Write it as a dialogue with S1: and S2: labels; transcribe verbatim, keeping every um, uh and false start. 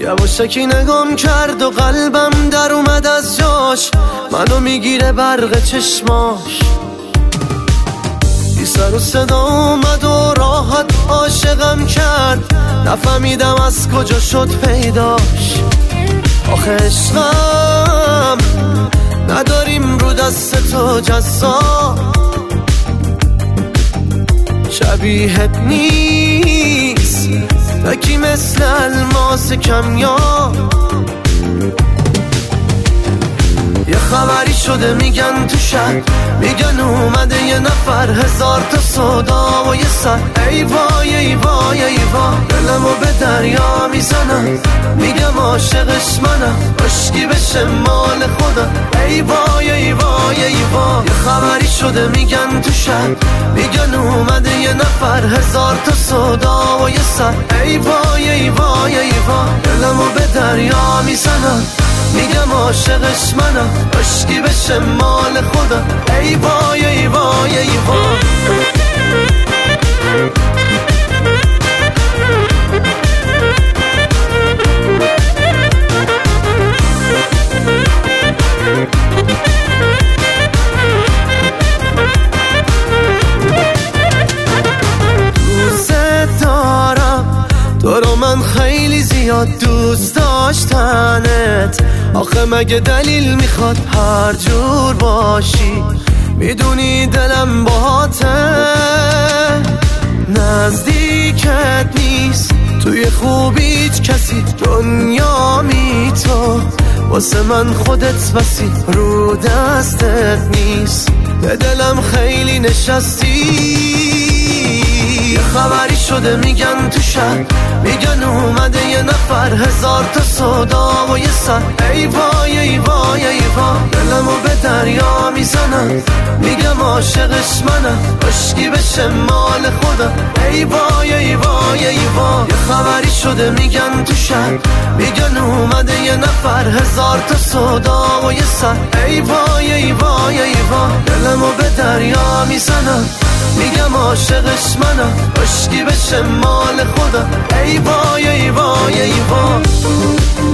S1: یواشکی نگام کرد و قلبم در اومد از جاش، منو میگیره برق چشماش. بی سر و صدا اومد و راحت عاشقم کرد، نفهمیدم از کجا شد پیداش. آخه عشقم نداریم رو دست تو جزا، شبیهت نیست تکی مثل الماس کمیاب. یه خبری شده میگن تو شهر، میگن اومده یه نفر، هزار تا صدا و یه سر. ای وای ای وای ای وای، دلمو به دریا میزنم، میگم عاشقش منم، عشقی بشه مال خودم. ای وای ای وای ای وای، یه خبری شده میگن تو شهر، میگن اومده یه نفر، هزار تا صدا و یه سر. ای وای ای وای ای وای، دلمو به دریا میزنم، میگم عاشقش منم، عشقی بشه مال خودم. ای وای ای وای ای وای. دوست دارم تو رو من خیلی زیاد دوست داشتنت، آخه مگه دلیل میخواد هر جور باشی؟ میدونی دلم باهاته، نزدیکت نیست توی خوبیت کسی، دنیا می تو واسه من خودت بسی، رو دستت نیست به دلم خیلی نشستی. یه خبری شده میگن تو شهر، میگن اومده یه نفر، هزار تا صدا و یه سر. ای وای ای وای ای وای، دلمو به دریا میزنم، میگم عاشقش منم، عشقی بشه مال خودم. ای وای ای وای ای وای، یه خبری شده میگن تو شهر، میگن اومده یه نفر، هزار تا صدا و یه سر. ای وای ای وای ای وای، دلمو به دریا میزنم، میگم عاشقش منم، عشقی بشه مال خودم. ای وای ای وای ای وای.